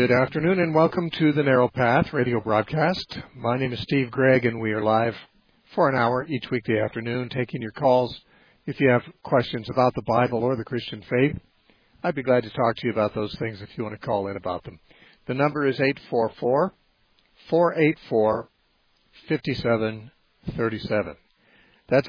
Good afternoon and welcome to the Narrow Path radio broadcast. My name is Steve Gregg and we are live for an hour each weekday afternoon taking your calls. If you have questions about the Bible or the Christian faith, I'd be glad to talk to you about those things if you want to call in about them. The number is 844-484-5737. That's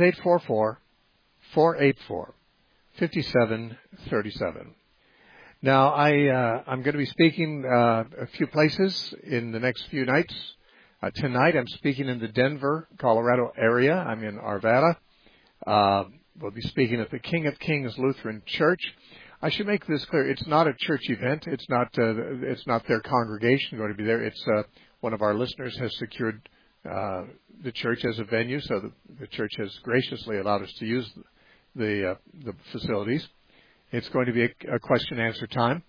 844-484-5737. Now, I'm going to be speaking a few places in the next few nights. Tonight, I'm speaking in the Denver, Colorado area. I'm in Arvada. We'll be speaking at the King of Kings Lutheran Church. I should make this clear. It's not a church event. It's not their congregation going to be there. It's one of our listeners has secured the church as a venue, so the church has graciously allowed us to use the facilities. It's going to be a question-answer time.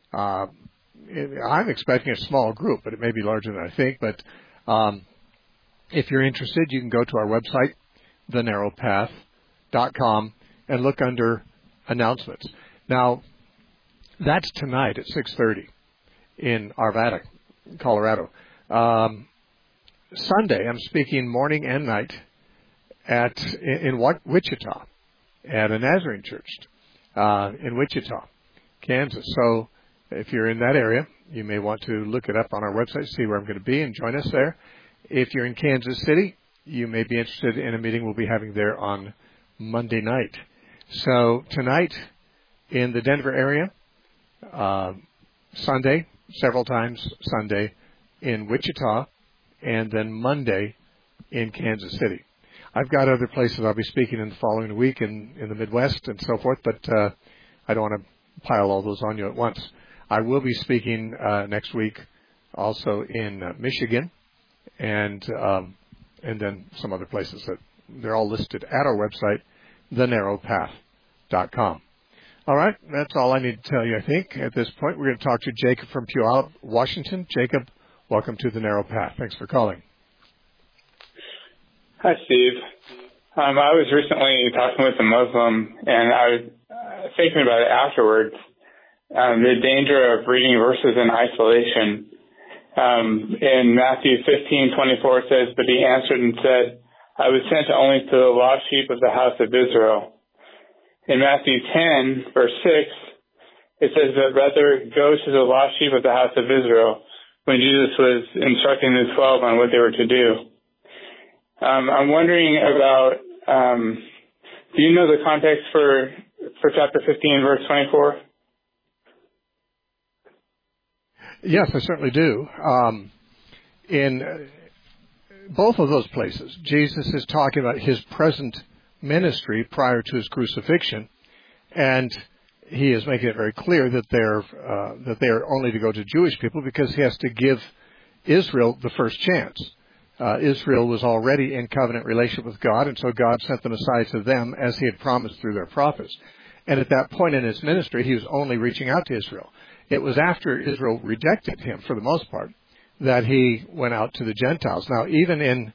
I'm expecting a small group, but it may be larger than I think. But if you're interested, you can go to our website, thenarrowpath.com, and look under announcements. Now, that's tonight at 6:30 in Arvada, Colorado. Sunday, I'm speaking morning and night in Wichita at a Nazarene church. In Wichita, Kansas. So if you're in that area, you may want to look it up on our website, see where I'm going to be, and join us there. If you're in Kansas City, you may be interested in a meeting we'll be having there on Monday night. So tonight in the Denver area, Sunday, several times Sunday in Wichita, and then Monday in Kansas City. I've got other places I'll be speaking in the following week in the Midwest and so forth, but I don't want to pile all those on you at once. I will be speaking next week also in Michigan and then some other places that they're all listed at our website, thenarrowpath.com. All right, that's all I need to tell you, I think. At this point, we're going to talk to Jacob from Puyallup, Washington. Jacob, welcome to the Narrow Path. Thanks for calling. Hi, Steve. I was recently talking with a Muslim, and I was thinking about it afterwards. The danger of reading verses in isolation. In Matthew 15:24 it says, "But he answered and said, I was sent only to the lost sheep of the house of Israel." In Matthew 10, verse 6, it says that rather go to the lost sheep of the house of Israel when Jesus was instructing the 12 on what they were to do. I'm wondering about, do you know the context for chapter 15, verse 24? Yes, I certainly do. In both of those places, Jesus is talking about his present ministry prior to his crucifixion, and he is making it very clear that they are only to go to Jewish people because he has to give Israel the first chance. Israel was already in covenant relationship with God, and so God sent the Messiah to them as he had promised through their prophets. And at that point in his ministry, he was only reaching out to Israel. It was after Israel rejected him, for the most part, that he went out to the Gentiles. Now, even in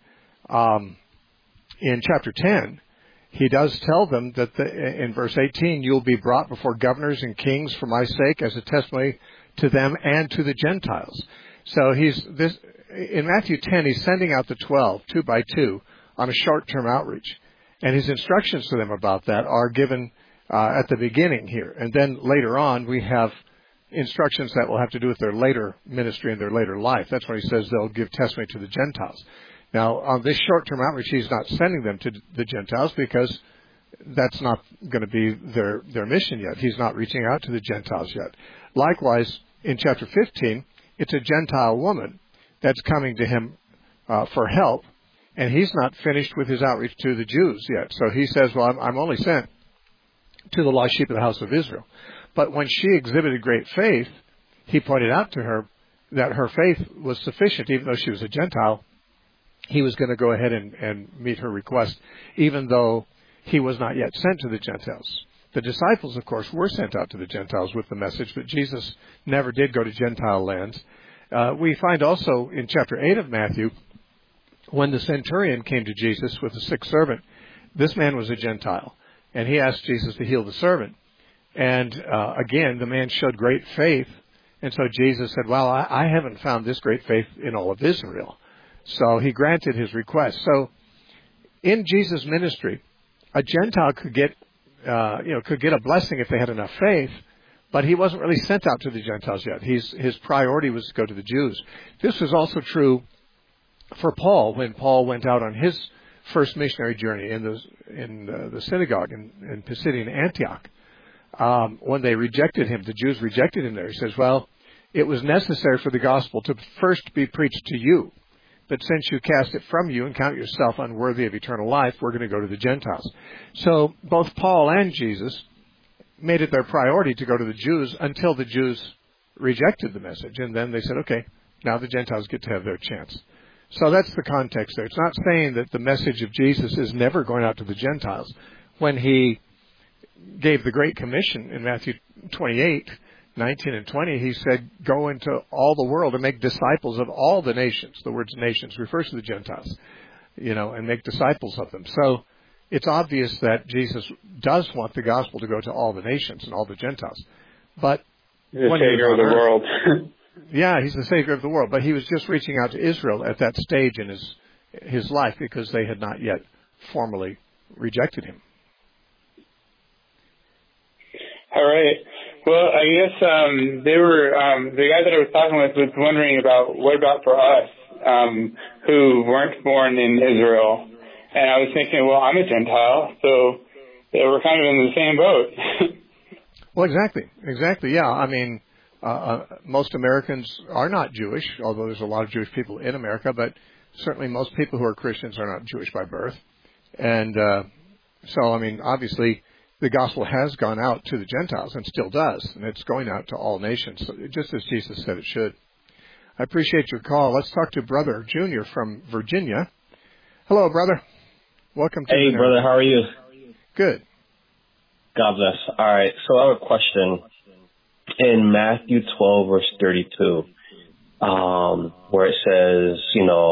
chapter 10, he does tell them that in verse 18, you'll be brought before governors and kings for my sake as a testimony to them and to the Gentiles. So in Matthew 10, he's sending out the 12, 2 by 2, on a short-term outreach. And his instructions to them about that are given at the beginning here. And then later on, we have instructions that will have to do with their later ministry and their later life. That's when he says they'll give testimony to the Gentiles. Now, on this short-term outreach, he's not sending them to the Gentiles because that's not going to be their mission yet. He's not reaching out to the Gentiles yet. Likewise, in chapter 15, it's a Gentile woman that's coming to him for help, and he's not finished with his outreach to the Jews yet. So he says, well, I'm only sent to the lost sheep of the house of Israel. But when she exhibited great faith, he pointed out to her that her faith was sufficient, even though she was a Gentile. He was going to go ahead and meet her request, even though he was not yet sent to the Gentiles. The disciples, of course, were sent out to the Gentiles with the message, but Jesus never did go to Gentile lands. We find also in chapter 8 of Matthew, when the centurion came to Jesus with a sick servant, this man was a Gentile, and he asked Jesus to heal the servant. And again, the man showed great faith And so Jesus said, well, I haven't found this great faith in all of Israel. So he granted his request. So in Jesus' ministry, a Gentile could get a blessing if they had enough faith, but he wasn't really sent out to the Gentiles yet. His priority was to go to the Jews. This was also true for Paul when Paul went out on his first missionary journey in the synagogue in Pisidian Antioch. When they rejected him, the Jews rejected him there. He says, well, it was necessary for the gospel to first be preached to you. But since you cast it from you and count yourself unworthy of eternal life, we're going to go to the Gentiles. So both Paul and Jesus made it their priority to go to the Jews until the Jews rejected the message. And then they said, okay, now the Gentiles get to have their chance. So that's the context there. It's not saying that the message of Jesus is never going out to the Gentiles. When he gave the Great Commission in Matthew 28, 19 and 20, he said, go into all the world and make disciples of all the nations. The word nations refers to the Gentiles, and make disciples of them. So it's obvious that Jesus does want the gospel to go to all the nations and all the Gentiles. But the Savior of the world. Yeah, he's the Savior of the world. But he was just reaching out to Israel at that stage in his life because they had not yet formally rejected him. All right. Well, I guess they were the guy that I was talking with was wondering about what about for us who weren't born in Israel, and I was thinking, well, I'm a Gentile, so we're kind of in the same boat. Well, exactly. Yeah, I mean, most Americans are not Jewish, although there's a lot of Jewish people in America, but certainly most people who are Christians are not Jewish by birth, and so I mean, obviously, the gospel has gone out to the Gentiles and still does, and it's going out to all nations, just as Jesus said it should. I appreciate your call. Let's talk to Brother Junior from Virginia. Hello, brother. Welcome to Hey, brother. How are you? Good. God bless. All right. So I have a question. In Matthew 12, verse 32, where it says,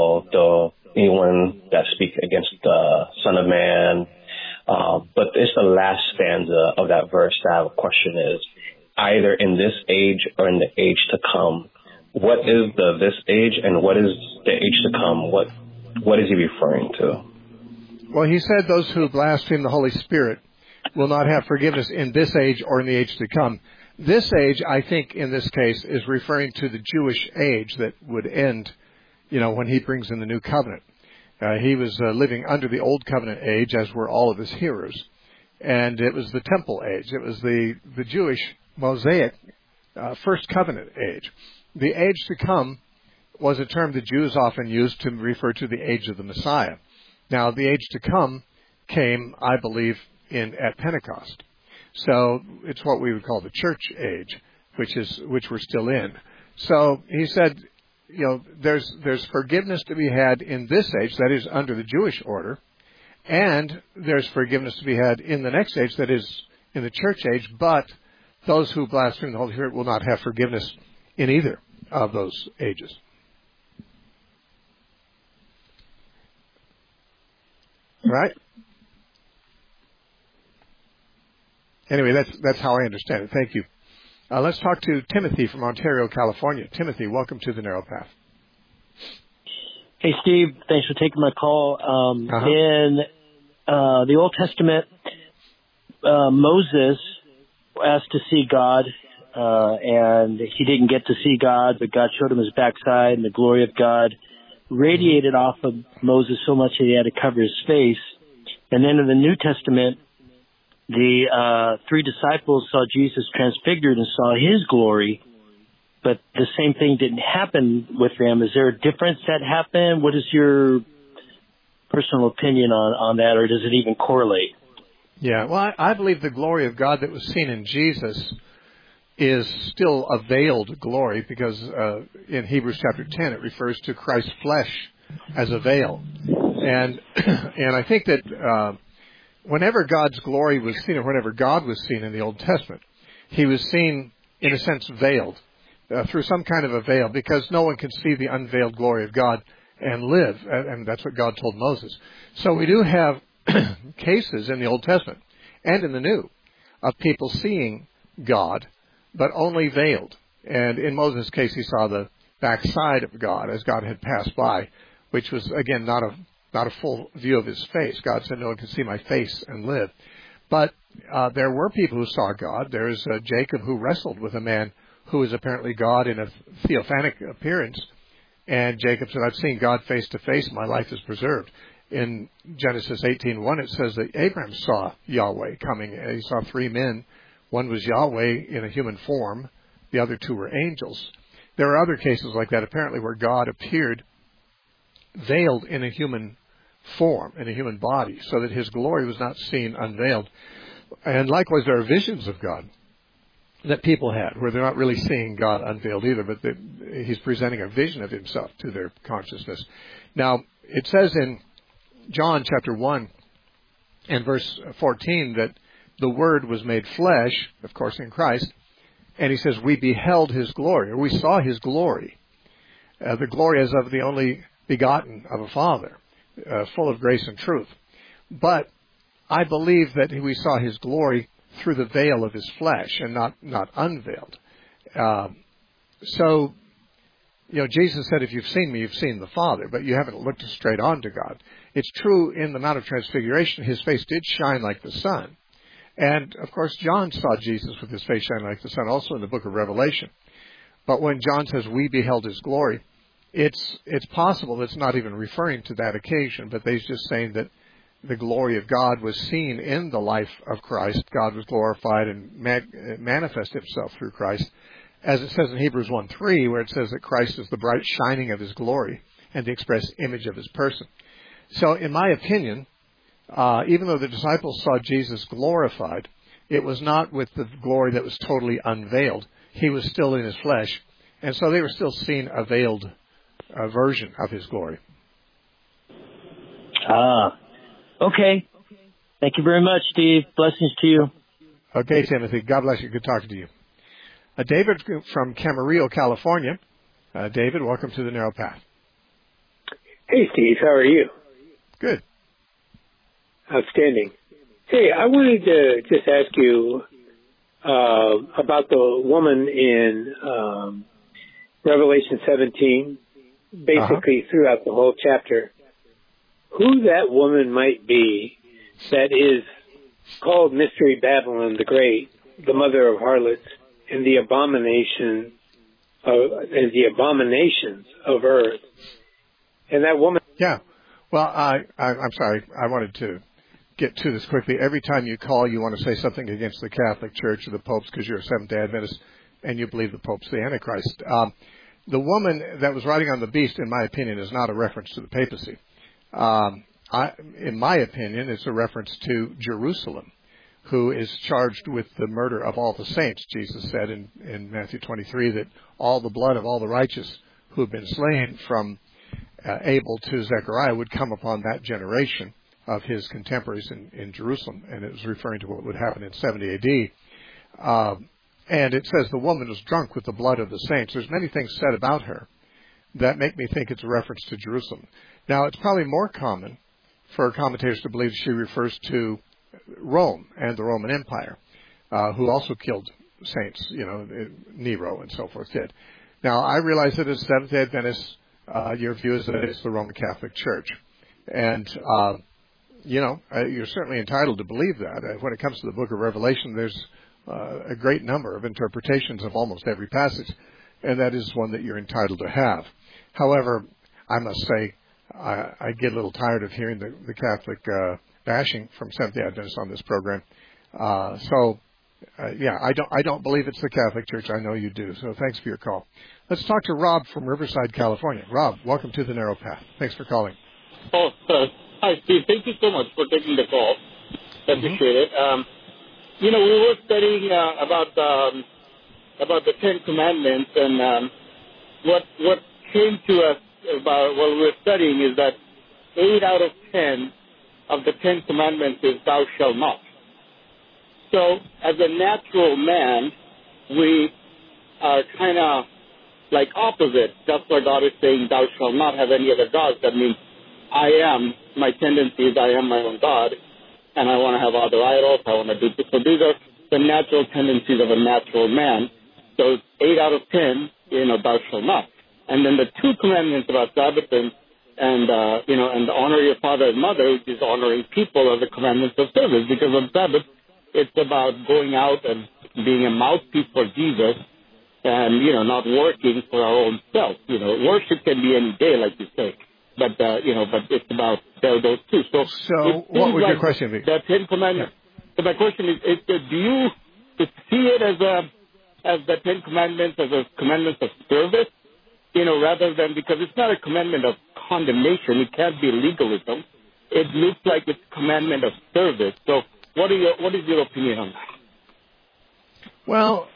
anyone that speaks against the Son of Man, but it's the last stanza of that verse that I have a question is, either in this age or in the age to come, what is this age and what is the age to come? What is he referring to? Well, he said those who blaspheme the Holy Spirit will not have forgiveness in this age or in the age to come. This age, I think, in this case, is referring to the Jewish age that would end, when he brings in the new covenant. He was living under the old covenant age, as were all of his hearers. And it was the temple age. It was the Jewish Mosaic first covenant age. The age to come was a term the Jews often used to refer to the age of the Messiah. Now, the age to come came, I believe, at Pentecost. So it's what we would call the church age, which we're still in. So he said, there's forgiveness to be had in this age, that is under the Jewish order, and there's forgiveness to be had in the next age, that is in the church age, but those who blaspheme the Holy Spirit will not have forgiveness in either of those ages. Right? Anyway, that's how I understand it. Thank you. Let's talk to Timothy from Ontario, California. Timothy, welcome to the Narrow Path. Hey, Steve. Thanks for taking my call. In the Old Testament, Moses asked to see God, and he didn't get to see God, but God showed him his backside, and the glory of God radiated off of Moses so much that he had to cover his face. And then in the New Testament, the three disciples saw Jesus transfigured and saw his glory, but the same thing didn't happen with them. Is there a difference that happened? What is your personal opinion on that, or does it even correlate? Yeah, well, I believe the glory of God that was seen in Jesus is still a veiled glory because in Hebrews chapter 10 it refers to Christ's flesh as a veil. And I think that whenever God's glory was seen, or whenever God was seen in the Old Testament, he was seen, in a sense, veiled, through some kind of a veil, because no one can see the unveiled glory of God and live, and that's what God told Moses. So we do have cases in the Old Testament and in the New of people seeing God, but only veiled. And in Moses' case, he saw the backside of God as God had passed by, which was, again, not a full view of his face. God said, no one can see my face and live. But there were people who saw God. There's Jacob who wrestled with a man who was apparently God in a theophanic appearance. And Jacob said, I've seen God face to face. My life is preserved. In Genesis 18:1, it says that Abraham saw Yahweh coming. He saw three men. One was Yahweh in a human form. The other two were angels. There are other cases like that, apparently, where God appeared veiled in a human form, in a human body, so that his glory was not seen unveiled. And likewise, there are visions of God that people had, where they're not really seeing God unveiled either, but he's presenting a vision of himself to their consciousness. Now, it says in John chapter 1 and verse 14 that the Word was made flesh, of course, in Christ, and he says, we beheld his glory, or we saw his glory, the glory as of the only begotten of a Father, full of grace and truth. But I believe that we saw his glory through the veil of his flesh and not unveiled. So, Jesus said, if you've seen me, you've seen the Father, but you haven't looked straight on to God. It's true in the Mount of Transfiguration, his face did shine like the sun. And, of course, John saw Jesus with his face shining like the sun, also in the book of Revelation. But when John says, we beheld his glory, it's possible it's not even referring to that occasion, but he's just saying that the glory of God was seen in the life of Christ. God was glorified and manifested himself through Christ. As it says in Hebrews 1:3, where it says that Christ is the bright shining of his glory and the express image of his person. So in my opinion, even though the disciples saw Jesus glorified, it was not with the glory that was totally unveiled. He was still in his flesh, and so they were still seeing a veiled version of his glory. Okay. Thank you very much, Steve. Blessings to you. Okay, Timothy. God bless you. Good talking to you. David from Camarillo, California. David, welcome to the Narrow Path. Hey, Steve. How are you? Good. Outstanding. Hey, I wanted to just ask you about the woman in Revelation 17, basically throughout the whole chapter. Who that woman might be that is called Mystery Babylon the Great, the mother of harlots, and the abominations of earth. And that woman... Yeah. Well, I'm sorry. I wanted to get to this quickly. Every time you call, you want to say something against the Catholic Church or the popes because you're a Seventh-day Adventist and you believe the Pope's the Antichrist. The woman that was riding on the beast, in my opinion, is not a reference to the papacy. In my opinion, it's a reference to Jerusalem, who is charged with the murder of all the saints. Jesus said in Matthew 23 that all the blood of all the righteous who have been slain from Abel to Zechariah would come upon that generation of his contemporaries in Jerusalem. And it was referring to what would happen in 70 AD. And it says the woman was drunk with the blood of the saints. There's many things said about her that make me think it's a reference to Jerusalem. Now, it's probably more common for commentators to believe she refers to Rome and the Roman Empire, who also killed saints, Nero and so forth did. Now, I realize that as Seventh-day Adventists, your view is that it's the Roman Catholic Church. And, you're certainly entitled to believe that. When it comes to the book of Revelation, there's a great number of interpretations of almost every passage, and that is one that you're entitled to have. However, I must say, I get a little tired of hearing the Catholic bashing from Seventh-day Adventists on this program. I don't believe it's the Catholic Church. I know you do. So thanks for your call. Let's talk to Rob from Riverside, California. Rob, welcome to the Narrow Path. Thanks for calling. Oh, hi, Steve. Thank you so much for taking the call. I appreciate it. We were studying about the Ten Commandments, and what came to us about while we were studying is that 8 out of 10 of the 10 Commandments is thou shalt not. So, as a natural man, we are kind of like opposite. That's why God is saying thou shalt not have any other gods. That means my tendency is I am my own God, and I want to have other idols, I want to do this. So these are the natural tendencies of a natural man. So 8 out of 10, thou shalt not. And then the 2 commandments about Sabbath and honor your father and mother, which is honoring people, are the commandments of service. Because on Sabbath, it's about going out and being a mouthpiece for Jesus and, not working for our own self. Worship can be any day, like you say. But it's about those 2. So what would your question be? The 10 commandments. Yeah. So my question is do you see it as the 10 commandments as a commandment of service, rather than, because it's not a commandment of condemnation, it can't be legalism. It looks like it's a commandment of service. So what is your opinion on that? Well,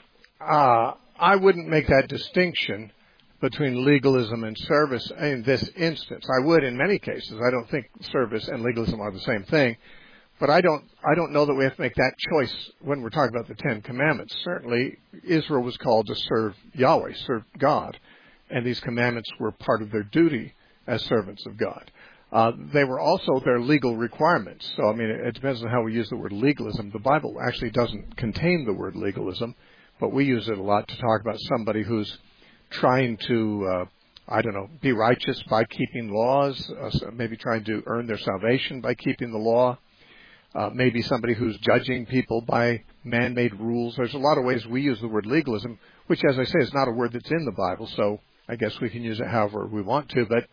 I wouldn't make that distinction between legalism and service in this instance. I would in many cases. I don't think service and legalism are the same thing. But I don't know that we have to make that choice when we're talking about the 10 Commandments. Certainly, Israel was called to serve Yahweh, serve God, and these commandments were part of their duty as servants of God. They were also their legal requirements. So, it depends on how we use the word legalism. The Bible actually doesn't contain the word legalism, but we use it a lot to talk about somebody who's trying to, be righteous by keeping laws, maybe trying to earn their salvation by keeping the law. Maybe somebody who's judging people by man-made rules. There's a lot of ways we use the word legalism, which, as I say, is not a word that's in the Bible, so I guess we can use it however we want to. But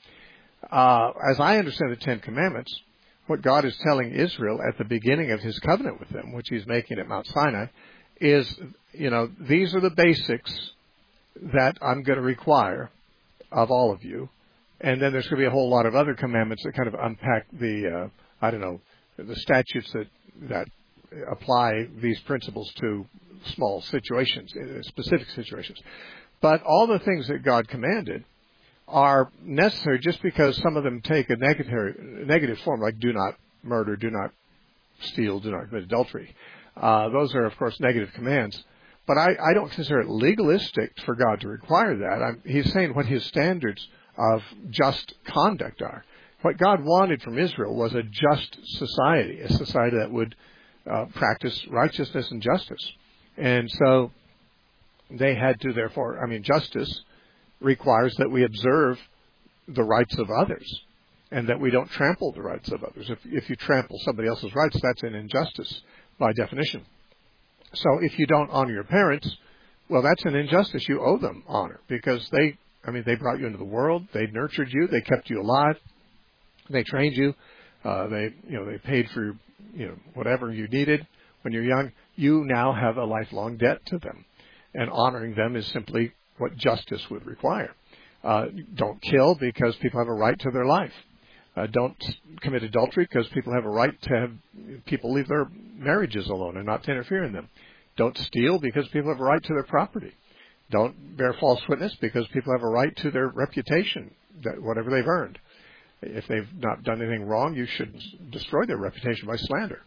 as I understand the 10 Commandments, what God is telling Israel at the beginning of his covenant with them, which he's making at Mount Sinai, is, these are the basics that I'm going to require of all of you. And then there's going to be a whole lot of other commandments that kind of unpack the, the statutes that apply these principles to small situations, specific situations. But all the things that God commanded are necessary just because some of them take a negative form, like do not murder, do not steal, do not commit adultery. Those are, of course, negative commands. But I don't consider it legalistic for God to require that. He's saying what his standards of just conduct are. What God wanted from Israel was a just society, a society that would practice righteousness and justice. And so they had to, therefore, justice requires that we observe the rights of others and that we don't trample the rights of others. If you trample somebody else's rights, that's an injustice by definition. So if you don't honor your parents, well, that's an injustice. You owe them honor because they brought you into the world, they nurtured you, they kept you alive. They trained you. They paid for whatever you needed when you're young. You now have a lifelong debt to them, and honoring them is simply what justice would require. Don't kill because people have a right to their life. Don't commit adultery because people have a right to have people leave their marriages alone and not to interfere in them. Don't steal because people have a right to their property. Don't bear false witness because people have a right to their reputation, that whatever they've earned. If they've not done anything wrong, you should destroy their reputation by slander.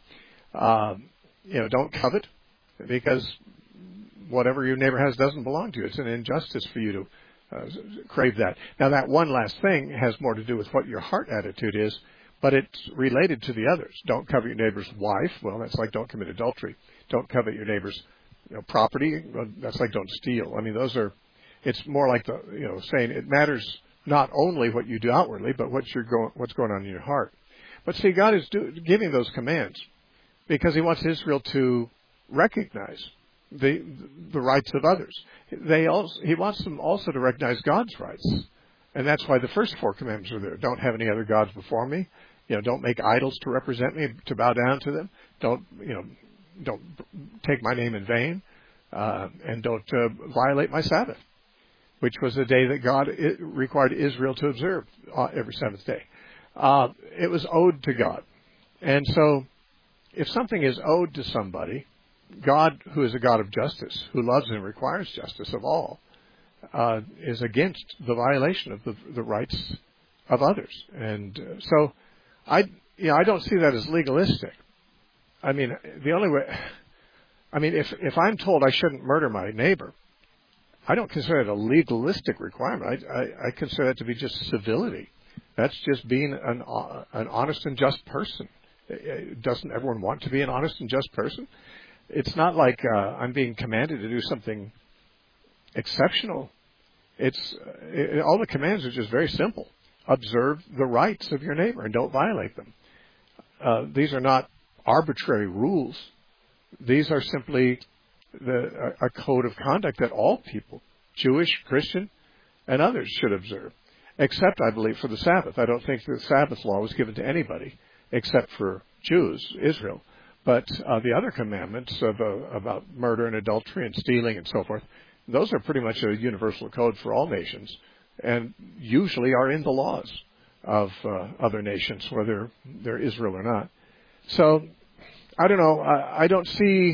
Don't covet because whatever your neighbor has doesn't belong to you. It's an injustice for you to crave that. Now, that one last thing has more to do with what your heart attitude is, but it's related to the others. Don't covet your neighbor's wife. Well, that's like don't commit adultery. Don't covet your neighbor's property. Well, that's like don't steal. Those are. It's more like saying it matters not only what you do outwardly, but what's going on in your heart. But see, God is giving those commands because he wants Israel to recognize the rights of others. He wants them also to recognize God's rights. And that's why the first 4 commandments are there. Don't have any other gods before me. Don't make idols to represent me, to bow down to them. Don't take my name in vain. And don't violate my Sabbath, which was the day that God required Israel to observe every seventh day. It was owed to God. And so if something is owed to somebody, God, who is a God of justice, who loves and requires justice of all, is against the violation of the rights of others. And so I don't see that as legalistic. The only way, if I'm told I shouldn't murder my neighbor, I don't consider it a legalistic requirement. I consider that to be just civility. That's just being an honest and just person. Doesn't everyone want to be an honest and just person? It's not like I'm being commanded to do something exceptional. All the commands are just very simple. Observe the rights of your neighbor and don't violate them. These are not arbitrary rules. These are simply a code of conduct that all people, Jewish, Christian, and others, should observe. Except, I believe, for the Sabbath. I don't think the Sabbath law was given to anybody except for Jews, Israel. But the other commandments about murder and adultery and stealing and so forth, those are pretty much a universal code for all nations, and usually are in the laws of other nations, whether they're Israel or not. So, I don't know. I don't see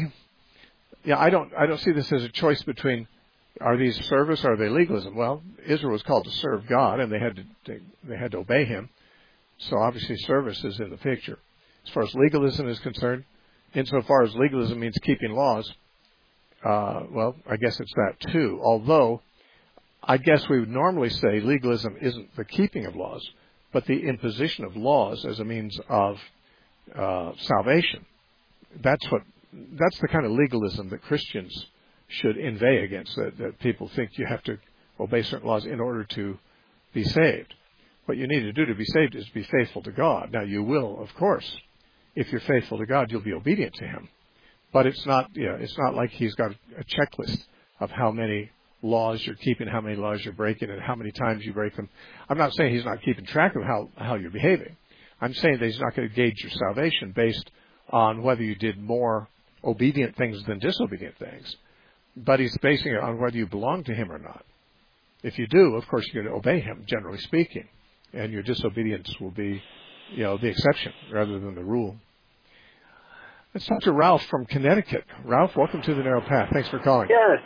this as a choice between, are these service or are they legalism? Well, Israel was called to serve God, and they had to obey Him. So obviously, service is in the picture. As far as legalism is concerned, insofar as legalism means keeping laws, well, I guess it's that too. Although, I guess we would normally say legalism isn't the keeping of laws, but the imposition of laws as a means of salvation. That's the kind of legalism that Christians should inveigh against, that people think you have to obey certain laws in order to be saved. What you need to do to be saved is be faithful to God. Now, you will, of course, if you're faithful to God, you'll be obedient to Him. But it's not like He's got a checklist of how many laws you're keeping, how many laws you're breaking, and how many times you break them. I'm not saying He's not keeping track of how you're behaving. I'm saying that He's not going to gauge your salvation based on whether you did more obedient things than disobedient things. But He's basing it on whether you belong to Him or not. If you do, of course, you're going to obey Him, generally speaking. And your disobedience will be, the exception rather than the rule. Let's talk to Ralph from Connecticut. Ralph, welcome to the Narrow Path. Thanks for calling. Yes.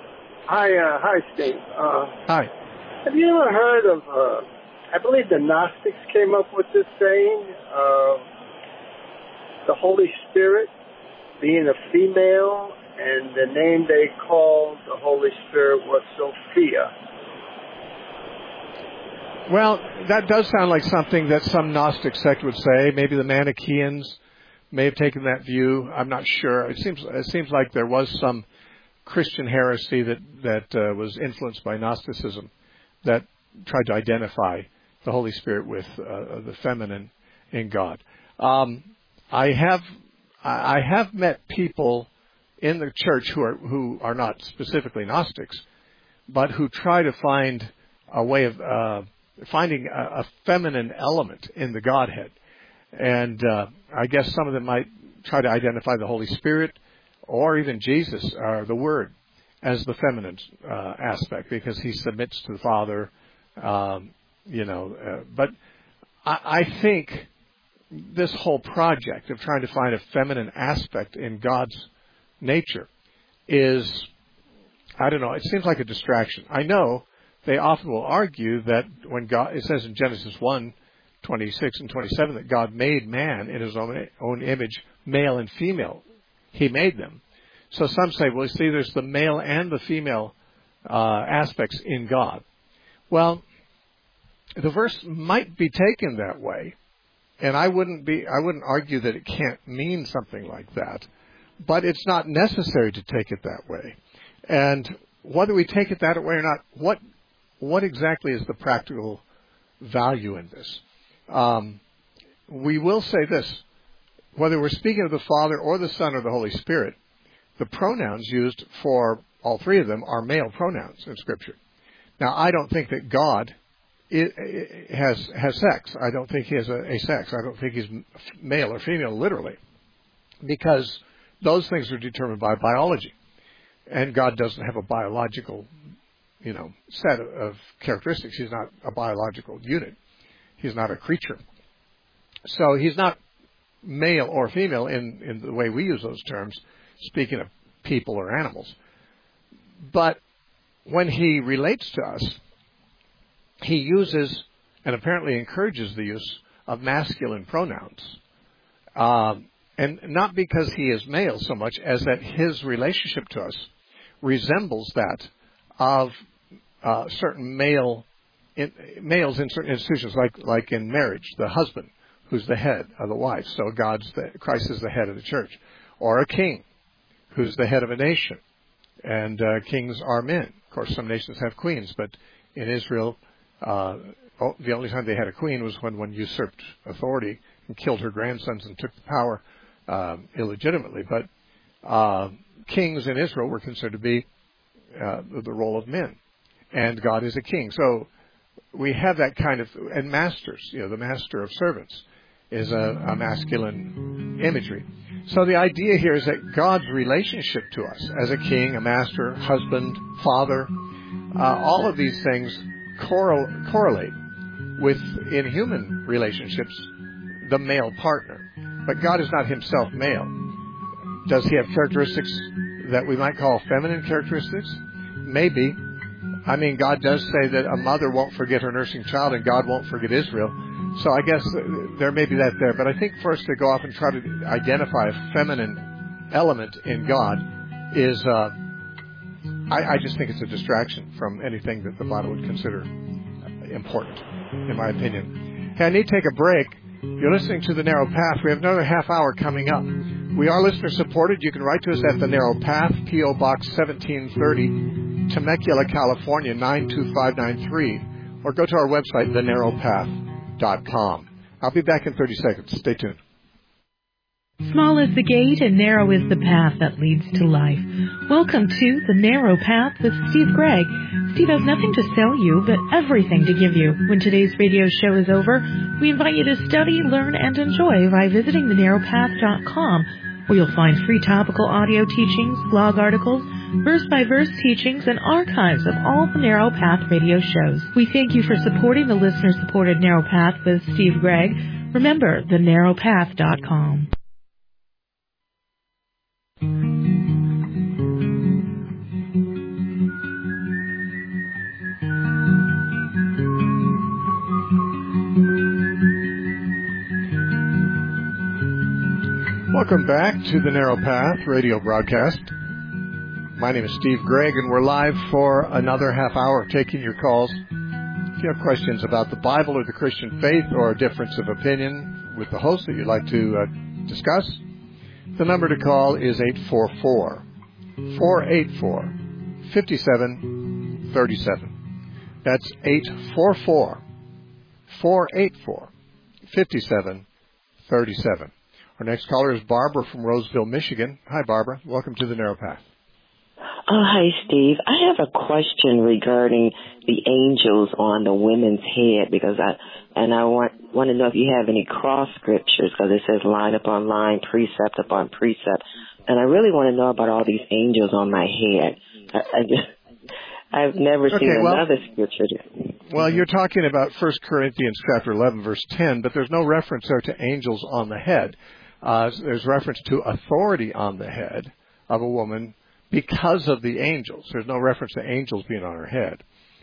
Hi, Steve. Hi. Have you ever heard of, I believe the Gnostics came up with this saying, the Holy Spirit being a female, and the name they called the Holy Spirit was Sophia. Well, that does sound like something that some Gnostic sect would say. Maybe the Manichaeans may have taken that view. I'm not sure. It seems like there was some Christian heresy that was influenced by Gnosticism that tried to identify the Holy Spirit with the feminine in God. I have met people in the church who are not specifically Gnostics, but who try to find a way of finding a feminine element in the Godhead. And I guess some of them might try to identify the Holy Spirit or even Jesus, or the Word, as the feminine aspect, because He submits to the Father, But I think this whole project of trying to find a feminine aspect in God's nature is, it seems like a distraction. I know they often will argue that when God, it says in Genesis 1:26 and 27, that God made man in His own image, male and female. He made them. So some say, well, see, there's the male and the female aspects in God. Well, the verse might be taken that way, and I wouldn't argue that it can't mean something like that, but it's not necessary to take it that way. And whether we take it that way or not, what exactly is the practical value in this? We will say this: whether we're speaking of the Father or the Son or the Holy Spirit, the pronouns used for all three of them are male pronouns in Scripture. Now, I don't think that God has sex. I don't think He has a sex. I don't think He's male or female literally, because those things are determined by biology, and God doesn't have a biological, set of characteristics. He's not a biological unit. He's not a creature. So He's not male or female in the way we use those terms, speaking of people or animals. But when He relates to us, He uses and apparently encourages the use of masculine pronouns. And not because He is male so much as that His relationship to us resembles that of certain males in certain institutions, like in marriage, the husband who's the head of the wife. So Christ is the head of the church, or a king who's the head of a nation, and kings are men. Of course, some nations have queens, but in Israel, the only time they had a queen was when one usurped authority and killed her grandsons and took the power illegitimately. But kings in Israel were considered to be the role of men, and God is a king. So we have that kind of, and masters, the master of servants is a masculine imagery. So the idea here is that God's relationship to us as a king, a master, husband, father, all of these things correlate with, in human relationships, the male partner. But God is not himself male. Does he have characteristics that we might call feminine characteristics? Maybe. I mean, God does say that a mother won't forget her nursing child and God won't forget Israel. So I guess there may be that there. But I think for us to go off and try to identify a feminine element in God is, I just think it's a distraction from anything that the Bible would consider important, in my opinion. Hey, I need to take a break. You're listening to The Narrow Path. We have another half hour coming up. We are listener supported. You can write to us at The Narrow Path, P.O. Box 1730, Temecula, California, 92593, or go to our website, thenarrowpath.com. I'll be back in 30 seconds. Stay tuned. Small is the gate and narrow is the path that leads to life. Welcome to The Narrow Path with Steve Gregg. Steve has nothing to sell you, but everything to give you. When today's radio show is over, we invite you to study, learn, and enjoy by visiting thenarrowpath.com, where you'll find free topical audio teachings, blog articles, verse-by-verse teachings, and archives of all the Narrow Path radio shows. We thank you for supporting the listener-supported Narrow Path with Steve Gregg. Remember, thenarrowpath.com. Welcome back to the Narrow Path radio broadcast. My name is Steve Gregg, and we're live for another half hour taking your calls. If you have questions about the Bible or the Christian faith or a difference of opinion with the host that you'd like to discuss, the number to call is 844-484-5737. That's 844-484-5737. Our next caller is Barbara from Roseville, Michigan. Hi, Barbara. Welcome to the Narrow Path. Hi, Steve. I have a question regarding the angels on the women's head, because I want to know if you have any cross scriptures, because it says line upon line, precept upon precept, and I really want to know about all these angels on my head. I've never seen another scripture. Well, you're talking about 1 Corinthians chapter 11, verse 10, but there's no reference there to angels on the head. There's reference to authority on the head of a woman because of the angels. There's no reference to angels being on her head.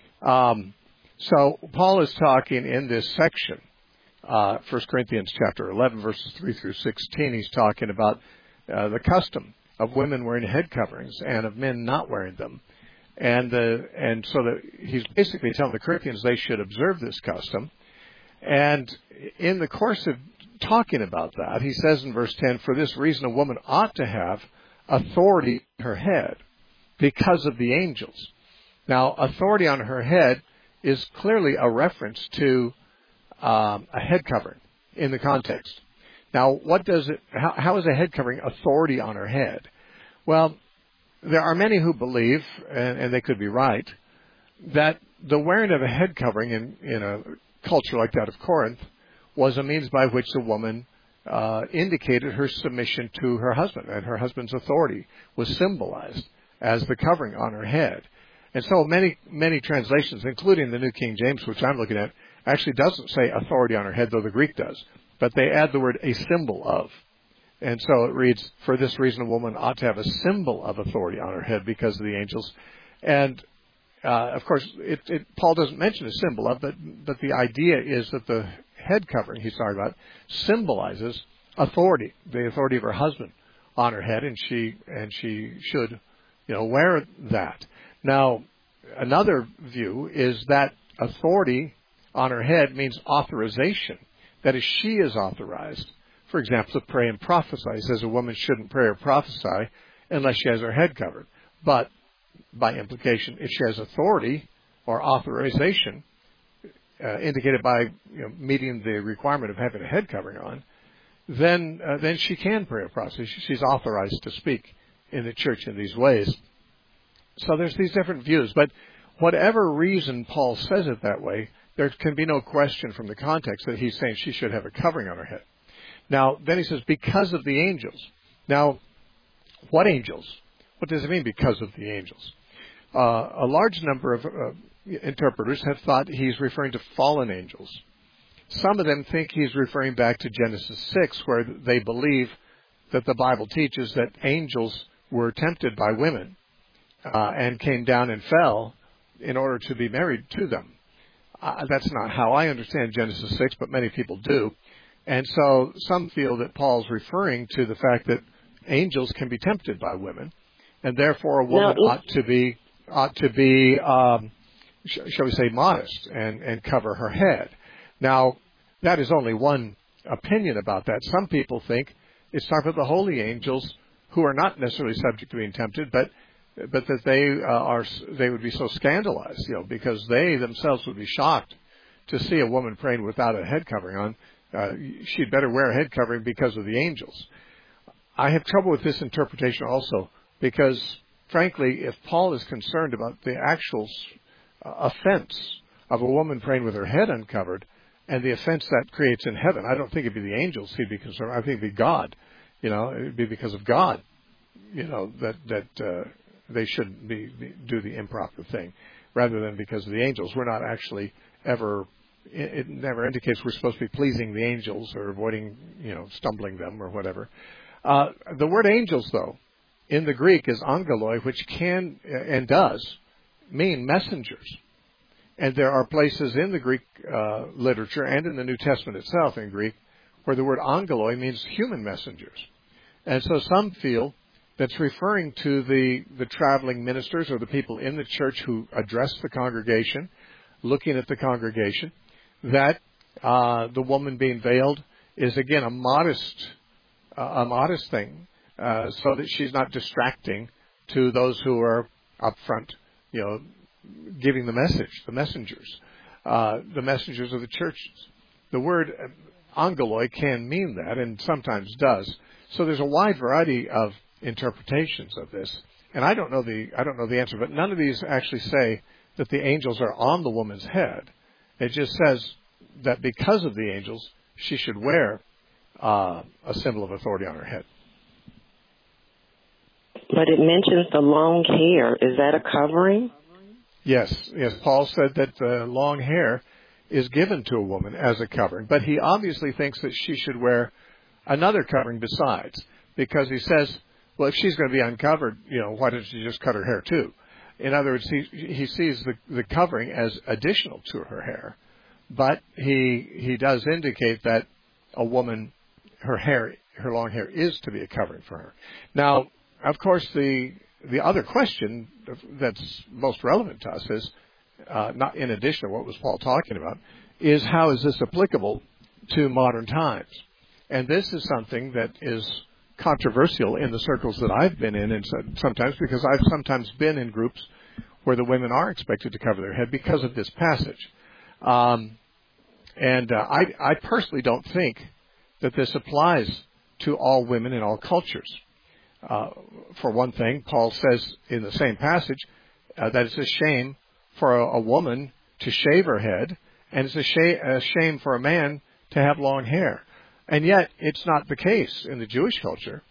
So Paul is talking in this section, 1 Corinthians chapter 11, verses 3 through 16. He's talking about the custom of women wearing head coverings and of men not wearing them. And so that he's basically telling the Corinthians they should observe this custom. And in the course of talking about that, he says in verse 10, for this reason a woman ought to have authority on her head because of the angels. Now, authority on her head is clearly a reference to a head covering in the context. Now, how is a head covering authority on her head? Well, there are many who believe, and they could be right, that the wearing of a head covering in a culture like that of Corinth was a means by which the woman indicated her submission to her husband, and her husband's authority was symbolized as the covering on her head. And so many translations, including the New King James, which I'm looking at, actually doesn't say authority on her head, though the Greek does, but they add the word a symbol of. And so it reads, for this reason a woman ought to have a symbol of authority on her head because of the angels. And of course, Paul doesn't mention a symbol of, but the idea is that the head covering he's talking about symbolizes authority, the authority of her husband on her head, and she should, wear that. Now, another view is that authority on her head means authorization. That is, she is authorized, for example, to pray and prophesy. He says a woman shouldn't pray or prophesy unless she has her head covered. But by implication, if she has authority or authorization indicated by meeting the requirement of having a head covering on, then she can pray a prophecy. She's authorized to speak in the church in these ways. So there's these different views. But whatever reason Paul says it that way, there can be no question from the context that he's saying she should have a covering on her head. Now, then he says, because of the angels. Now, what angels? What does it mean, because of the angels? A large number of interpreters have thought he's referring to fallen angels. Some of them think he's referring back to Genesis 6, where they believe that the Bible teaches that angels were tempted by women and came down and fell in order to be married to them. That's not how I understand Genesis 6, but many people do. And so some feel that Paul's referring to the fact that angels can be tempted by women, and therefore a woman ought to be, shall we say, modest and cover her head. Now, that is only one opinion about that. Some people think it's talking about the holy angels who are not necessarily subject to being tempted, but that they would be so scandalized, because they themselves would be shocked to see a woman praying without a head covering on. She'd better wear a head covering because of the angels. I have trouble with this interpretation also, because frankly, if Paul is concerned about the actual offense of a woman praying with her head uncovered and the offense that creates in heaven, I don't think it'd be the angels he'd be concerned. I think it'd be God. It'd be because of God, that they shouldn't do the improper thing, rather than because of the angels. We're not actually ever. It never indicates we're supposed to be pleasing the angels or avoiding, stumbling them or whatever. The word angels, though, in the Greek is angeloi, which can and does mean messengers. And there are places in the Greek literature and in the New Testament itself in Greek where the word angeloi means human messengers. And so some feel that's referring to the traveling ministers or the people in the church who address the congregation, looking at the congregation, that the woman being veiled is, again, a modest thing, so that she's not distracting to those who are up front, giving the message, the messengers of the churches. The word angeloi can mean that, and sometimes does. So there's a wide variety of interpretations of this, and I don't know the answer, but none of these actually say that the angels are on the woman's head. It just says that because of the angels, she should wear a symbol of authority on her head. But it mentions the long hair. Is that a covering? Yes. Paul said that the long hair is given to a woman as a covering, but he obviously thinks that she should wear another covering besides, because he says, well, if she's going to be uncovered, why doesn't she just cut her hair too? In other words, he sees the covering as additional to her hair, but he does indicate that a woman, her long hair is to be a covering for her. Now, of course, the other question that's most relevant to us is, not in addition to what was Paul talking about, is how is this applicable to modern times? And this is something that is controversial in the circles that I've been in, and sometimes because I've sometimes been in groups where the women are expected to cover their head because of this passage. I personally don't think that this applies to all women in all cultures. For one thing, Paul says in the same passage that it's a shame for a woman to shave her head, and it's a shame for a man to have long hair. And yet, it's not the case in the Jewish culture.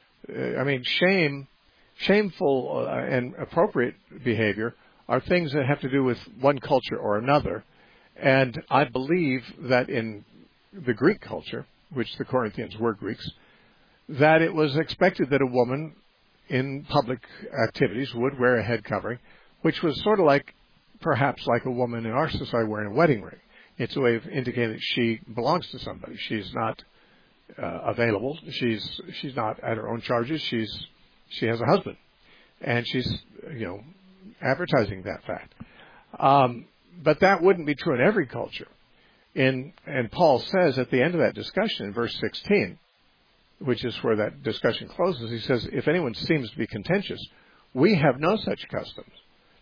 Shameful and appropriate behavior are things that have to do with one culture or another. And I believe that in the Greek culture, which the Corinthians were Greeks, that it was expected that a woman in public activities would wear a head covering, which was sort of perhaps like a woman in our society wearing a wedding ring. It's a way of indicating that she belongs to somebody. She's not available. She's not at her own charges. She has a husband, and she's advertising that fact. But that wouldn't be true in every culture. And Paul says at the end of that discussion in verse 16, which is where that discussion closes, he says, if anyone seems to be contentious, we have no such customs.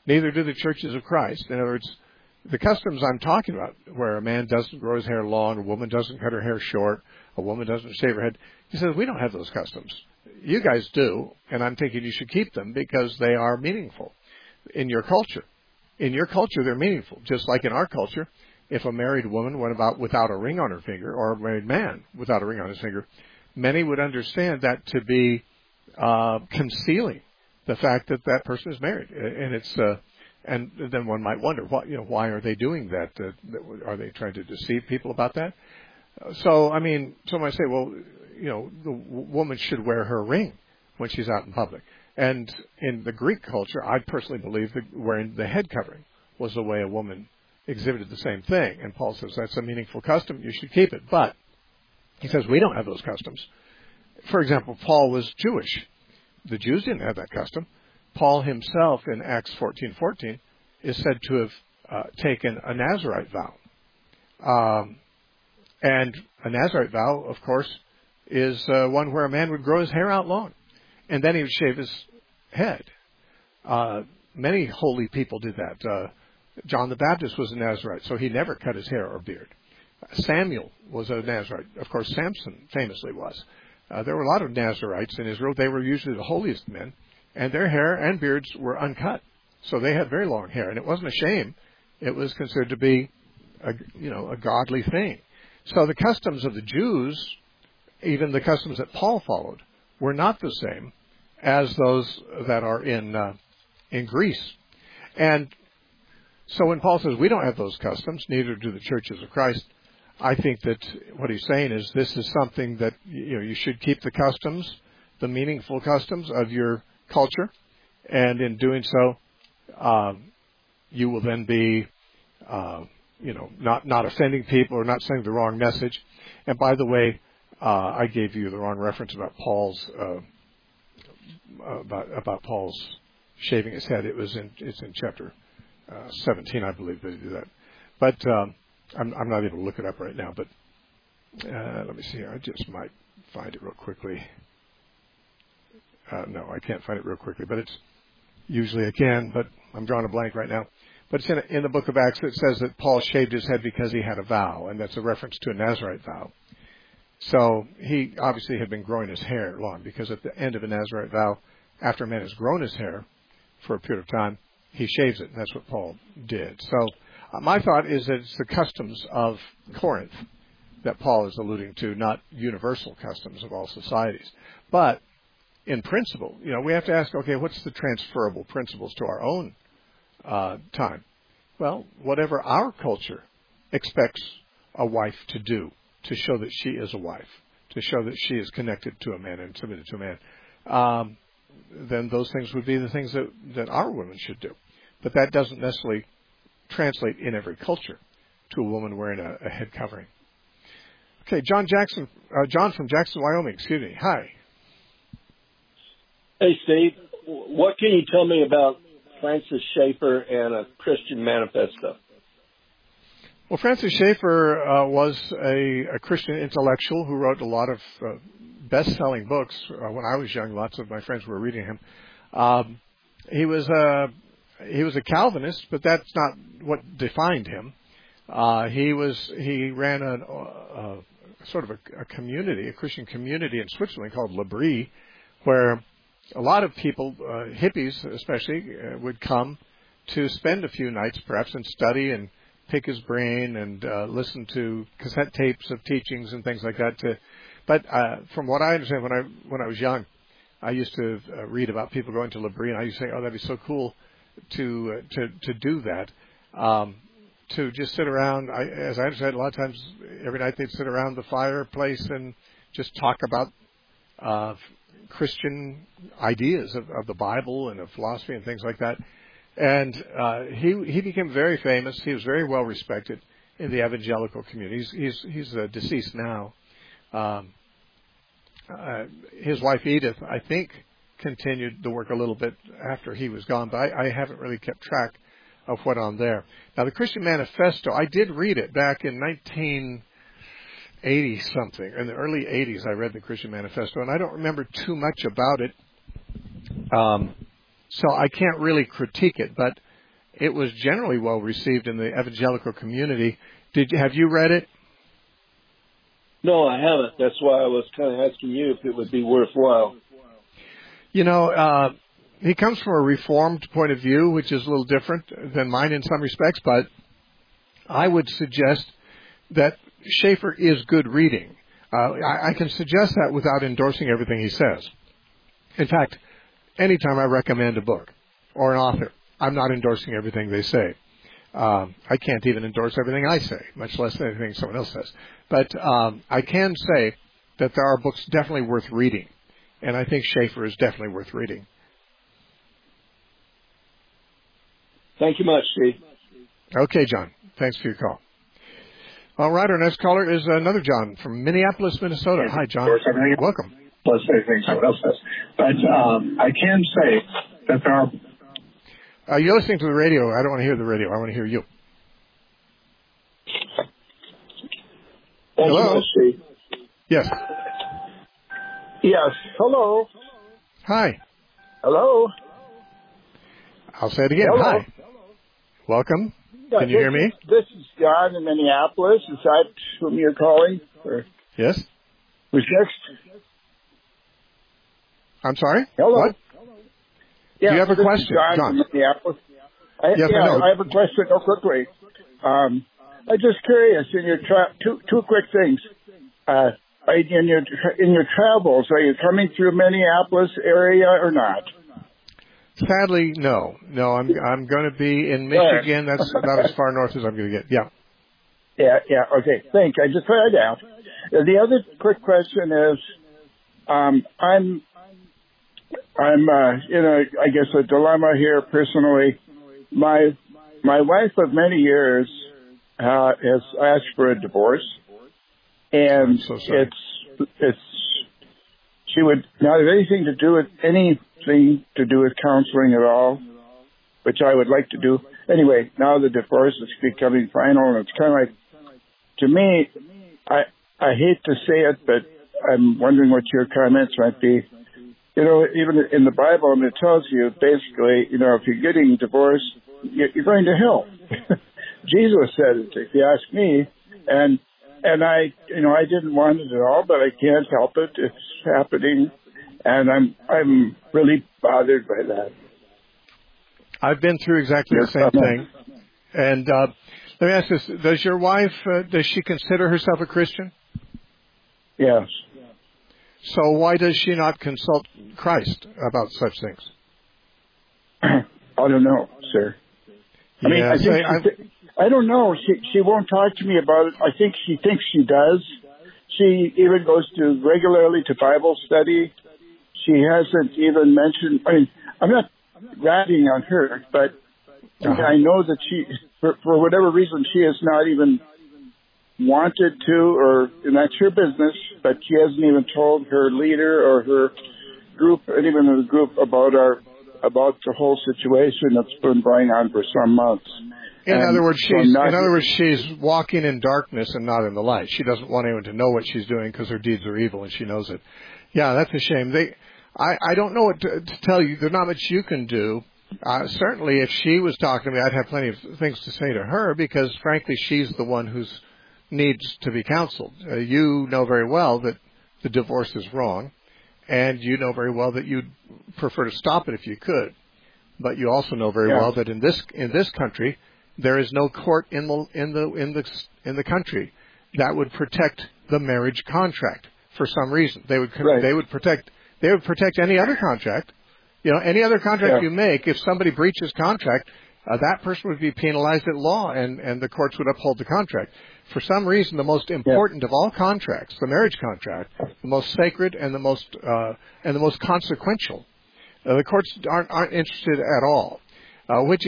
neither do the churches of Christ. In other words, the customs I'm talking about, where a man doesn't grow his hair long, a woman doesn't cut her hair short, a woman doesn't shave her head, he says, we don't have those customs. You guys do, and I'm thinking you should keep them because they are meaningful in your culture. In your culture, they're meaningful. Just like in our culture, if a married woman went about without a ring on her finger, or a married man without a ring on his finger, many would understand that to be concealing the fact that that person is married. And it's and then one might wonder, why are they doing that? Are they trying to deceive people about that? So, I mean, some might say, well, the woman should wear her ring when she's out in public. And in the Greek culture, I personally believe that wearing the head covering was the way a woman exhibited the same thing. And Paul says that's a meaningful custom. You should keep it. But he says we don't have those customs. For example, Paul was Jewish. The Jews didn't have that custom. Paul himself in Acts 14:14 is said to have taken a Nazirite vow. And a Nazirite vow, of course, is one where a man would grow his hair out long, and then he would shave his head. Many holy people did that. John the Baptist was a Nazirite, so he never cut his hair or beard. Samuel was a Nazirite. Of course, Samson famously was. There were a lot of Nazirites in Israel. They were usually the holiest men, and their hair and beards were uncut. So they had very long hair, and it wasn't a shame. It was considered to be a godly thing. So the customs of the Jews, even the customs that Paul followed, were not the same as those that are in Greece. And so when Paul says we don't have those customs, neither do the churches of Christ, I think that what he's saying is this is something that you should keep the customs, the meaningful customs of your culture, and in doing so, you will then be not offending people or not sending the wrong message. And by the way, I gave you the wrong reference about Paul's about Paul's shaving his head. It's in chapter 17, I believe, that he did that. But I'm not able to look it up right now. But let me see here. I just might find it real quickly. No, I can't find it real quickly. But it's usually I can. But I'm drawing a blank right now. But it's in the book of Acts. It says that Paul shaved his head because he had a vow, and that's a reference to a Nazirite vow. So he obviously had been growing his hair long, because at the end of a Nazirite vow, after a man has grown his hair for a period of time, he shaves it, and that's what Paul did. So my thought is that it's the customs of Corinth that Paul is alluding to, not universal customs of all societies. But in principle, we have to ask, okay, what's the transferable principles to our own time? Well, whatever our culture expects a wife to do to show that she is a wife, to show that she is connected to a man and submitted to a man, then those things would be the things that our women should do. But that doesn't necessarily translate in every culture to a woman wearing a head covering. Okay, John from Jackson, Wyoming, excuse me. Hi. Hey, Steve. What can you tell me about Francis Schaeffer and a Christian Manifesto? Well, Francis Schaeffer was a Christian intellectual who wrote a lot of best-selling books. When I was young, lots of my friends were reading him. He was a Calvinist, but that's not what defined him. He ran a sort of a community, a Christian community in Switzerland called L'Abri, where a lot of people, hippies especially, would come to spend a few nights perhaps and study and pick his brain and listen to cassette tapes of teachings and things like that. But from what I understand, when I was young, I used to read about people going to L'Abri, and I used to say, "Oh, that'd be so cool to do that." To just sit around. As I understand, a lot of times every night they'd sit around the fireplace and just talk about Christian ideas of the Bible and of philosophy and things like that. And he became very famous. He was very well respected in the evangelical community. He's deceased now. His wife Edith, I think, continued the work a little bit after he was gone, but I haven't really kept track of what on there. Now, the Christian Manifesto, I did read it back in 1980-something. In the early 80s, I read the Christian Manifesto, and I don't remember too much about it. So I can't really critique it, but it was generally well received in the evangelical community. Have you read it? No, I haven't. That's why I was kind of asking you if it would be worthwhile. You know, he comes from a Reformed point of view, which is a little different than mine in some respects, but I would suggest that Schaeffer is good reading. I can suggest that without endorsing everything he says. In fact, anytime I recommend a book or an author, I'm not endorsing everything they say. I can't even endorse everything I say, much less anything someone else says. But I can say that there are books definitely worth reading, and I think Schaeffer is definitely worth reading. Thank you much, Steve. Okay, John. Thanks for your call. All right, our next caller is another John from Minneapolis, Minnesota. Hi, John. Welcome. Plus anything someone else says. But I can say that there are... you're listening to the radio. I don't want to hear the radio. I want to hear you. Hello? Yes. Yes. Hello. Hi. Hello. I'll say it again. Hello. Hi. Welcome. Yeah, Can you hear me? This is John in Minneapolis. Is that whom you're calling? Or yes. Who's next? I'm sorry? Hello. What? Yeah, Do you have a question? John John. from Minneapolis. Yes, I know. I have a question real quickly. I'm just curious, in your two quick things. In your travels, are you coming through Minneapolis area or not? Sadly, no. No, I'm going to be in Michigan. That's about as far north as I'm going to get. Yeah. Yeah. Okay. Thanks. I just found out. The other quick question is, I'm in I guess a dilemma here personally. My wife of many years has asked for a divorce, and she would not have anything to do with counseling at all, which I would like to do. Anyway, now the divorce is becoming final, and it's kind of like, to me, I hate to say it, but I'm wondering what your comments might be. You know, even in the Bible, it tells you basically, if you're getting divorced, you're going to hell. Jesus said it, if you ask me, and I didn't want it at all, but I can't help it. It's happening, and I'm really bothered by that. I've been through exactly the same thing. And let me ask this: does your wife does she consider herself a Christian? Yes. So why does she not consult Christ about such things? I don't know, sir. I mean, I don't know. She won't talk to me about it. I think she thinks she does. She even goes regularly to Bible study. She hasn't even mentioned. I mean, I'm not ratting on her, but I know that she, for whatever reason, she has not even wanted to, and that's her business, but she hasn't even told her leader or her group, anyone in the group, about the whole situation that's been going on for some months. In other words, she's walking in darkness and not in the light. She doesn't want anyone to know what she's doing because her deeds are evil, and she knows it. Yeah, that's a shame. I don't know what to tell you. There's not much you can do. Certainly, if she was talking to me, I'd have plenty of things to say to her because, frankly, she's the one who needs to be counseled. You know very well that the divorce is wrong, and you know very well that you'd prefer to stop it if you could. But you also know very well that in this country, there is no court in the country that would protect the marriage contract for some reason. They would protect any other contract. Any other contract you make, if somebody breaches contract, that person would be penalized at law, and the courts would uphold the contract. For some reason, the most important of all contracts, the marriage contract, the most sacred and the most consequential, the courts aren't interested at all. I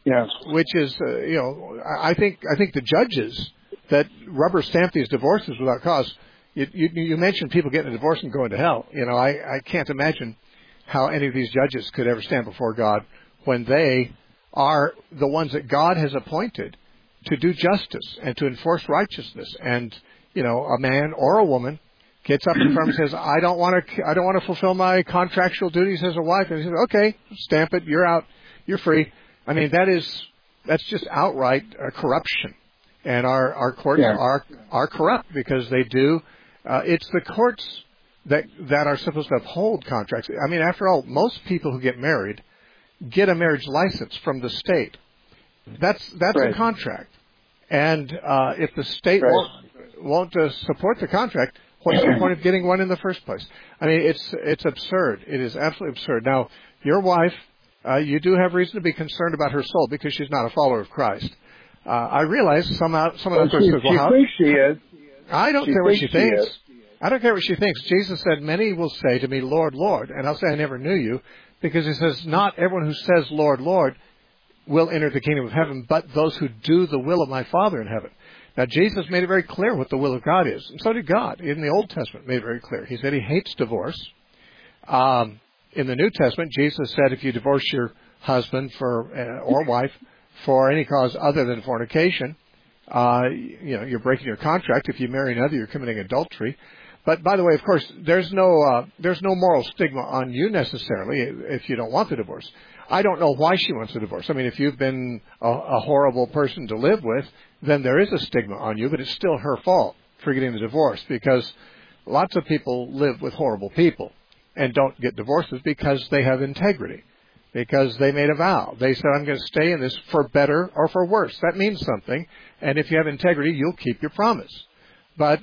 think the judges that rubber stamp these divorces without cause. You mentioned people getting a divorce and going to hell. I can't imagine how any of these judges could ever stand before God when they are the ones that God has appointed to do justice and to enforce righteousness. And a man or a woman gets up in front and says, "I don't want to fulfill my contractual duties as a wife," and he says, "Okay, stamp it. You're out. You're free." I mean, that is that's just outright corruption. And our courts are corrupt because they do. It's the courts that are supposed to uphold contracts. I mean, after all, most people who get married get a marriage license from the state. That's a contract. And if the state won't support the contract, what's the point of getting one in the first place? I mean, it's absurd. It is absolutely absurd. Now, your wife, you do have reason to be concerned about her soul because she's not a follower of Christ. I realize some of the says, well, how? She thinks she is. I don't care what she thinks. I don't care what she thinks. Jesus said, many will say to me, Lord, Lord, and I'll say I never knew you, because he says, not everyone who says, Lord, Lord, will enter the kingdom of heaven, but those who do the will of my Father in heaven. Now, Jesus made it very clear what the will of God is, and so did God. In the Old Testament, made it very clear. He said he hates divorce. In the New Testament, Jesus said if you divorce your husband or wife for any cause other than fornication, you're breaking your contract. If you marry another, you're committing adultery. But by the way, of course, there's no moral stigma on you necessarily if you don't want the divorce. I don't know why she wants a divorce. I mean, if you've been a horrible person to live with, then there is a stigma on you, but it's still her fault for getting the divorce, because lots of people live with horrible people and don't get divorces because they have integrity, because they made a vow. They said, I'm going to stay in this for better or for worse. That means something. And if you have integrity, you'll keep your promise. But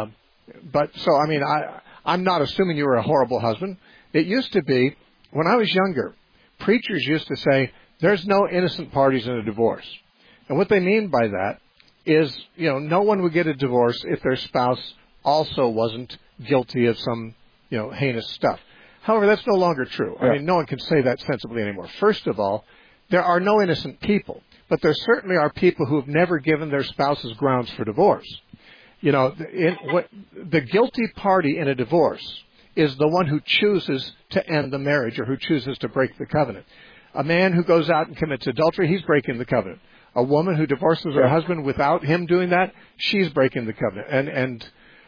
so, I mean, I'm not assuming you were a horrible husband. It used to be, when I was younger, preachers used to say, there's no innocent parties in a divorce. And what they mean by that is, no one would get a divorce if their spouse also wasn't guilty of some, heinous stuff. However, that's no longer true. I mean, no one can say that sensibly anymore. First of all, there are no innocent people, but there certainly are people who have never given their spouses grounds for divorce. The guilty party in a divorce is the one who chooses to end the marriage or who chooses to break the covenant. A man who goes out and commits adultery, he's breaking the covenant. A woman who divorces her husband without him doing that, she's breaking the covenant.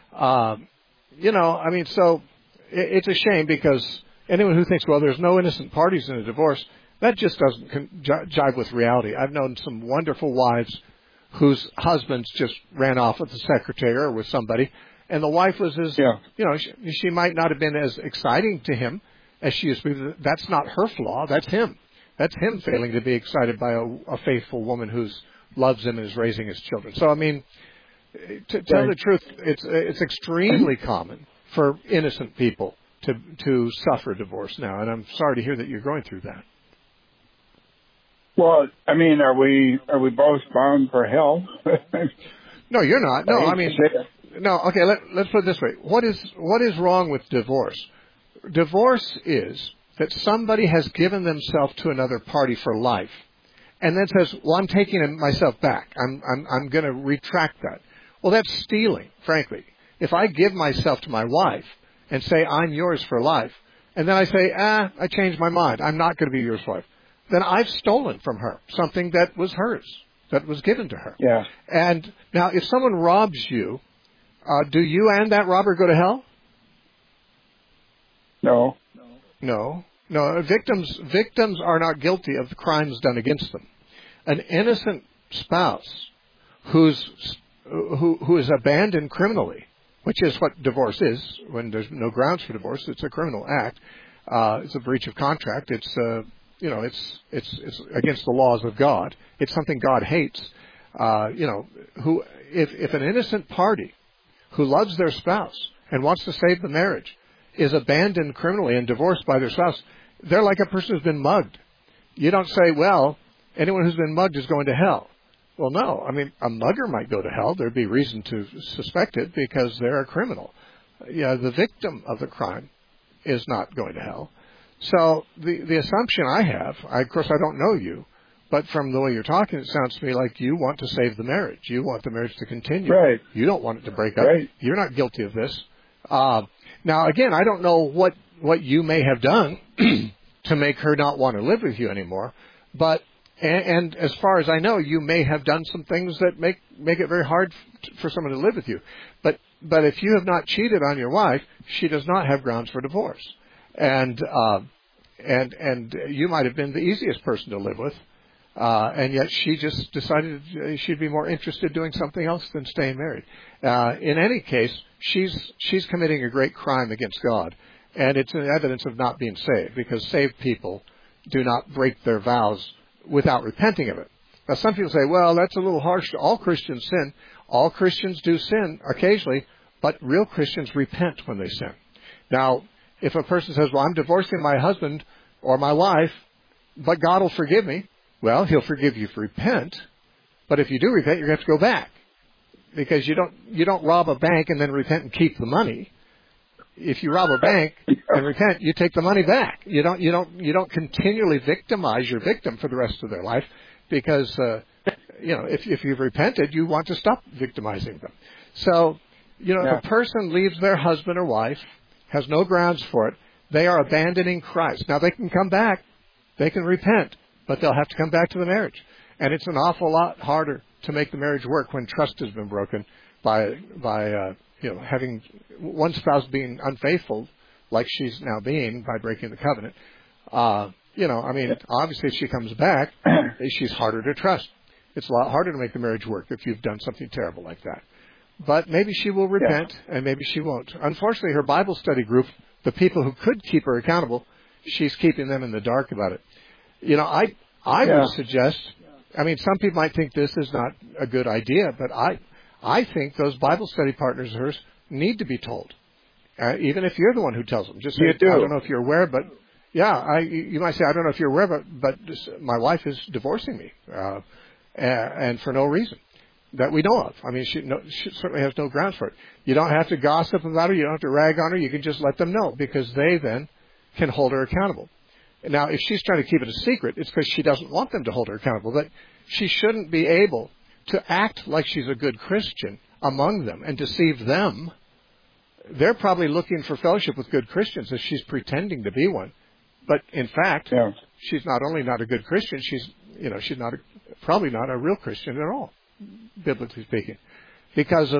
So it's a shame, because anyone who thinks, well, there's no innocent parties in a divorce, that just doesn't jive with reality. I've known some wonderful wives whose husbands just ran off with the secretary or with somebody, and the wife was she might not have been as exciting to him as she used to be. That's not her flaw. That's him. That's him failing to be excited by a faithful woman who loves him and is raising his children. So, I mean, to tell the truth, it's extremely common for innocent people to suffer divorce now, and I'm sorry to hear that you're going through that. Well, I mean, are we both bound for hell? No, you're not. No, I mean, no. Okay, let's put it this way. What is wrong with divorce? Divorce is that somebody has given themselves to another party for life, and then says, "Well, I'm taking myself back. I'm going to retract that." Well, that's stealing, frankly. If I give myself to my wife and say I'm yours for life, and then I say, I changed my mind. I'm not going to be yours for life. Then I've stolen from her something that was hers, that was given to her. Yeah. And now, if someone robs you, do you and that robber go to hell? No. No. Victims are not guilty of the crimes done against them. An innocent spouse who is abandoned criminally, which is what divorce is. When there's no grounds for divorce, it's a criminal act. It's a breach of contract. It's against the laws of God. It's something God hates. If an innocent party who loves their spouse and wants to save the marriage is abandoned criminally and divorced by their spouse, they're like a person who's been mugged. You don't say, well, anyone who's been mugged is going to hell. Well, no. I mean, a mugger might go to hell. There'd be reason to suspect it because they're a criminal. The victim of the crime is not going to hell. So the assumption I have, of course I don't know you, but from the way you're talking, it sounds to me like you want to save the marriage. You want the marriage to continue. Right. You don't want it to break up. Right. You're not guilty of this. Now, again, I don't know what you may have done to make her not want to live with you anymore, but and as far as I know, you may have done some things that make it very hard for someone to live with you. But if you have not cheated on your wife, she does not have grounds for divorce. And you might have been the easiest person to live with, And yet she just decided she'd be more interested doing something else than staying married. In any case, she's committing a great crime against God. And it's an evidence of not being saved, because saved people do not break their vows without repenting of it. Now, some people say, well, that's a little harsh. All Christians sin. All Christians do sin occasionally, but real Christians repent when they sin. Now, if a person says, well, I'm divorcing my husband or my wife, but God will forgive me, well, he'll forgive you if you repent. But if you do repent, you're going to have to go back, because you don't rob a bank and then repent and keep the money. If you rob a bank and repent, you take the money back. You don't continually victimize your victim for the rest of their life, because if you've repented, you want to stop victimizing them. So, if a person leaves their husband or wife, has no grounds for it, they are abandoning Christ. Now, they can come back, they can repent, but they'll have to come back to the marriage. And it's an awful lot harder to make the marriage work when trust has been broken by having one spouse being unfaithful, like she's now being by breaking the covenant. Obviously if she comes back, she's harder to trust. It's a lot harder to make the marriage work if you've done something terrible like that. But maybe she will repent, and maybe she won't. Unfortunately, her Bible study group, the people who could keep her accountable, she's keeping them in the dark about it. I would suggest, some people might think this is not a good idea, but I think those Bible study partners of hers need to be told. Even if you're the one who tells them. Just say, I don't know if you're aware, but you might say, I don't know if you're aware, but my wife is divorcing me, and for no reason that we know of. She certainly has no grounds for it. You don't have to gossip about her. You don't have to rag on her. You can just let them know, because they then can hold her accountable. Now, if she's trying to keep it a secret, it's because she doesn't want them to hold her accountable. But she shouldn't be able to act like she's a good Christian among them and deceive them. They're probably looking for fellowship with good Christians as she's pretending to be one. But in fact, she's not only not a good Christian, she's probably not a real Christian at all, biblically speaking, because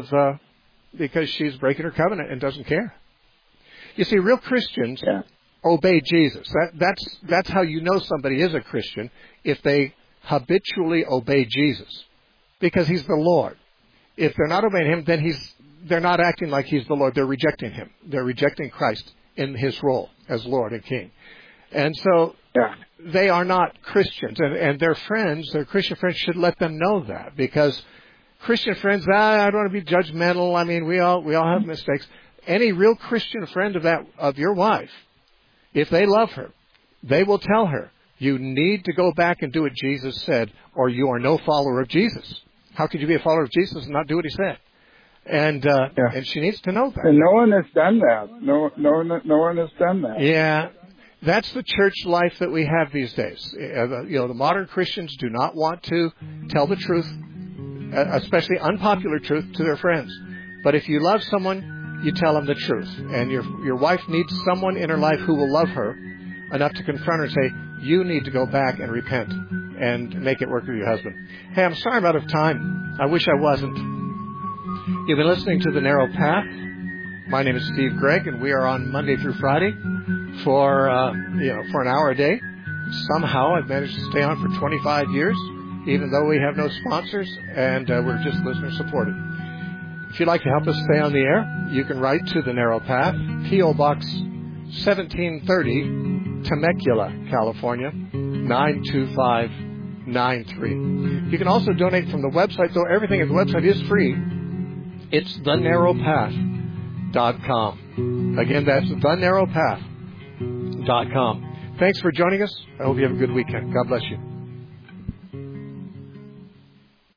she's breaking her covenant and doesn't care. You see, real Christians obey Jesus. That's how you know somebody is a Christian, if they habitually obey Jesus, because he's the Lord. If they're not obeying him, then they're not acting like he's the Lord. They're rejecting him. They're rejecting Christ in his role as Lord and King. And so they are not Christians. And their friends, their Christian friends, should let them know that, because Christian friends, I don't want to be judgmental. We all have mistakes. Any real Christian friend of your wife, if they love her, they will tell her, you need to go back and do what Jesus said, or you are no follower of Jesus. How could you be a follower of Jesus and not do what he said? And she needs to know that. And no one has done that. No one has done that. Yeah. That's the church life that we have these days. The modern Christians do not want to tell the truth, especially unpopular truth, to their friends. But if you love someone, you tell them the truth. And your wife needs someone in her life who will love her enough to confront her and say, you need to go back and repent and make it work with your husband. Hey, I'm sorry I'm out of time. I wish I wasn't. You've been listening to The Narrow Path. My name is Steve Gregg, and we are on Monday through Friday for an hour a day. Somehow I've managed to stay on for 25 years, even though we have no sponsors, and we're just listener supported. If you'd like to help us stay on the air, you can write to The Narrow Path, P.O. Box 1730, Temecula, California, 92593. You can also donate from the website, though everything at the website is free. It's thenarrowpath.com. Again, that's thenarrowpath.com. Thanks for joining us. I hope you have a good weekend. God bless you.